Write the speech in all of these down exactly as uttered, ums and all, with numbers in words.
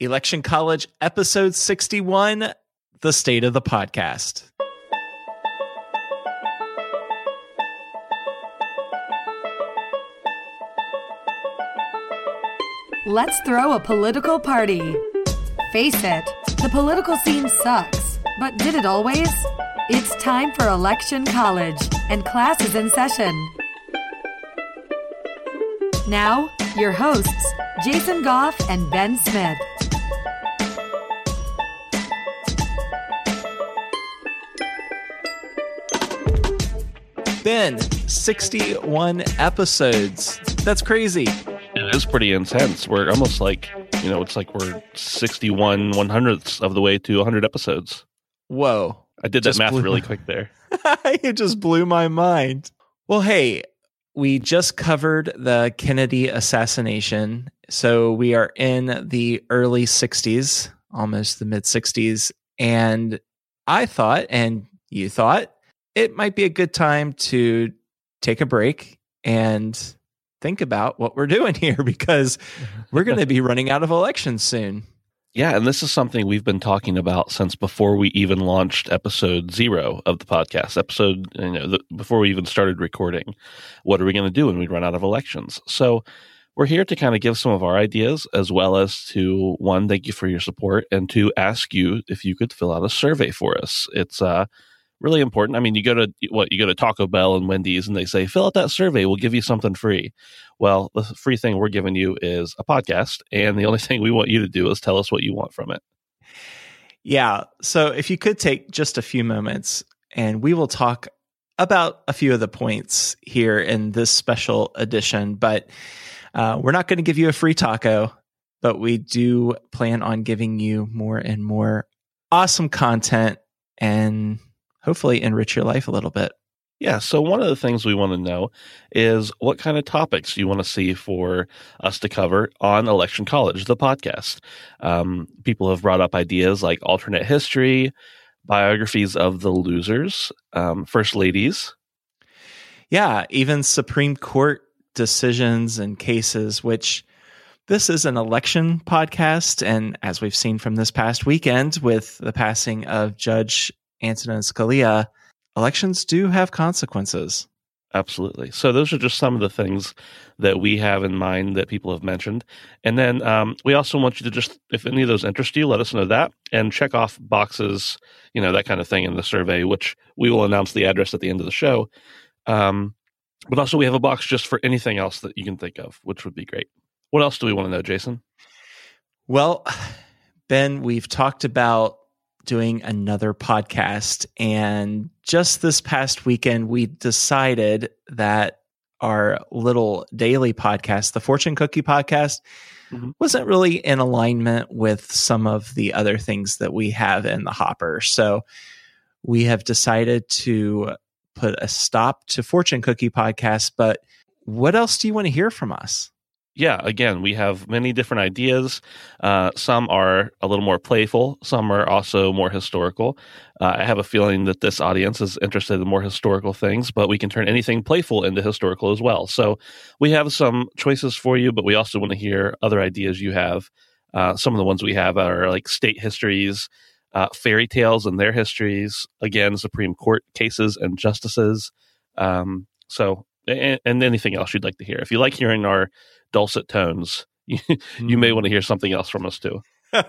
Election College, episode sixty-one, the state of the podcast. Let's throw a political party. Face it, the political scene sucks, but did it always? It's time for Election College, and class is in session. Now, your hosts, Jason Goff and Ben Smith. Ben, sixty-one episodes. That's crazy. It is pretty intense. We're almost like, you know, it's like we're sixty-one one hundredths of the way to one hundred episodes. Whoa. I did that Just math blew really my- quick there. It just blew my mind. Well, hey, we just covered the Kennedy assassination. So we are in the early sixties, almost the mid sixties. And I thought, and you thought, it might be a good time to take a break and think about what we're doing here, because we're going to be running out of elections soon. Yeah, and this is something we've been talking about since before we even launched episode zero of the podcast. Episode, you know, the, before we even started recording. What are we going to do when we run out of elections? So we're here to kind of give some of our ideas, as well as to, one, thank you for your support, and two, ask you if you could fill out a survey for us. It's uh, really important. I mean, you go to what you go to Taco Bell and Wendy's, and they say, fill out that survey, we'll give you something free. Well, the free thing we're giving you is a podcast, and the only thing we want you to do is tell us what you want from it. Yeah. So if you could take just a few moments, and we will talk about a few of the points here in this special edition, but uh, we're not going to give you a free taco, but we do plan on giving you more and more awesome content and hopefully enrich your life a little bit. Yeah, so one of the things we want to know is what kind of topics you want to see for us to cover on Election College, the podcast. Um, people have brought up ideas like alternate history, biographies of the losers, um, first ladies. Yeah, even Supreme Court decisions and cases, which this is an election podcast. And as we've seen from this past weekend with the passing of Judge Antonin Scalia, elections do have consequences. Absolutely. So those are just some of the things that we have in mind that people have mentioned. And then um, we also want you to just, if any of those interest you, let us know that and check off boxes, you know, that kind of thing in the survey, which we will announce the address at the end of the show. Um, but also we have a box just for anything else that you can think of, which would be great. What else do we want to know, Jason? Well, Ben, we've talked about doing another podcast, and just this past weekend we decided that our little daily podcast, the Fortune Cookie podcast, mm-hmm. wasn't really in alignment with some of the other things that we have in the hopper. So we have decided to put a stop to Fortune Cookie podcast. But what else do you want to hear from us? Yeah, again, we have many different ideas. Uh, some are a little more playful. Some are also more historical. Uh, I have a feeling that this audience is interested in more historical things, but we can turn anything playful into historical as well. So we have some choices for you, but we also want to hear other ideas you have. Uh, some of the ones we have are like state histories, uh, fairy tales and their histories, again, Supreme Court cases and justices. Um, so, and, and anything else you'd like to hear. If you like hearing our dulcet tones, you, you may want to hear something else from us too.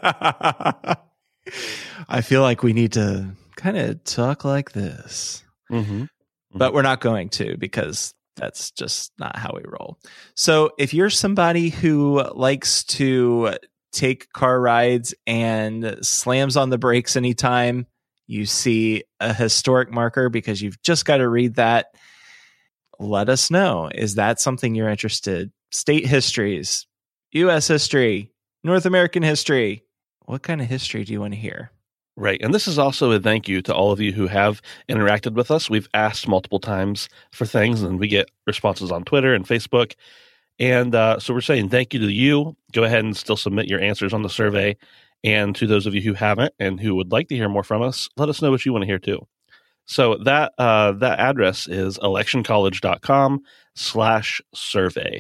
I feel like we need to kind of talk like this, mm-hmm. Mm-hmm. but we're not going to, because that's just not how we roll. So if you're somebody who likes to take car rides and slams on the brakes anytime you see a historic marker because you've just got to read that, let us know. Is that something you're interested? State histories, U S history, North American history. What kind of history do you want to hear? Right. And this is also a thank you to all of you who have interacted with us. We've asked multiple times for things, and we get responses on Twitter and Facebook. And uh, so we're saying thank you to you. Go ahead and still submit your answers on the survey. And to those of you who haven't and who would like to hear more from us, let us know what you want to hear too. So that uh, that address is electioncollege.com slash survey.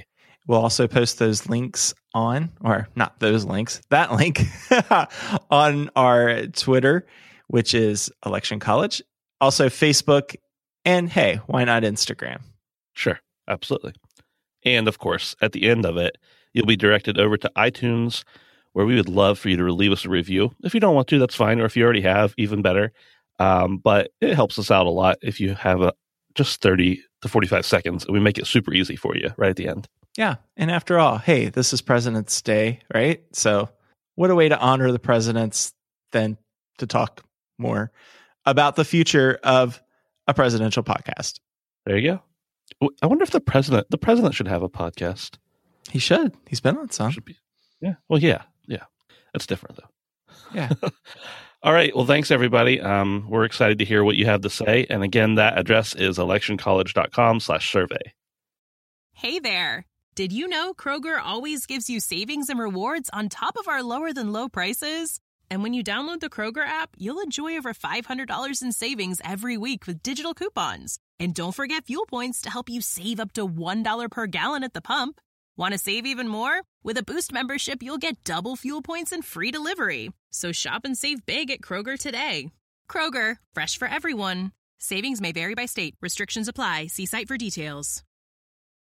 We'll also post those links on, or not those links, that link on our Twitter, which is Election College. Also Facebook, and hey, why not Instagram? Sure, absolutely. And of course, at the end of it, you'll be directed over to iTunes, where we would love for you to leave us a review. If you don't want to, that's fine. Or if you already have, even better. Um, but it helps us out a lot if you have a, just thirty to forty-five seconds. And we make it super easy for you right at the end. Yeah. And after all, hey, this is President's Day, right? So what a way to honor the presidents than to talk more about the future of a presidential podcast. There you go. I wonder if the president, the president should have a podcast. He should. He's been on some. Should be. Yeah. Well, yeah. Yeah. That's different, though. Yeah. All right. Well, thanks, everybody. Um, we're excited to hear what you have to say. And again, that address is electioncollege.com slash survey. Hey there. Did you know Kroger always gives you savings and rewards on top of our lower than low prices? And when you download the Kroger app, you'll enjoy over five hundred dollars in savings every week with digital coupons. And don't forget fuel points to help you save up to one dollar per gallon at the pump. Want to save even more? With a Boost membership, you'll get double fuel points and free delivery. So shop and save big at Kroger today. Kroger, fresh for everyone. Savings may vary by state. Restrictions apply. See site for details.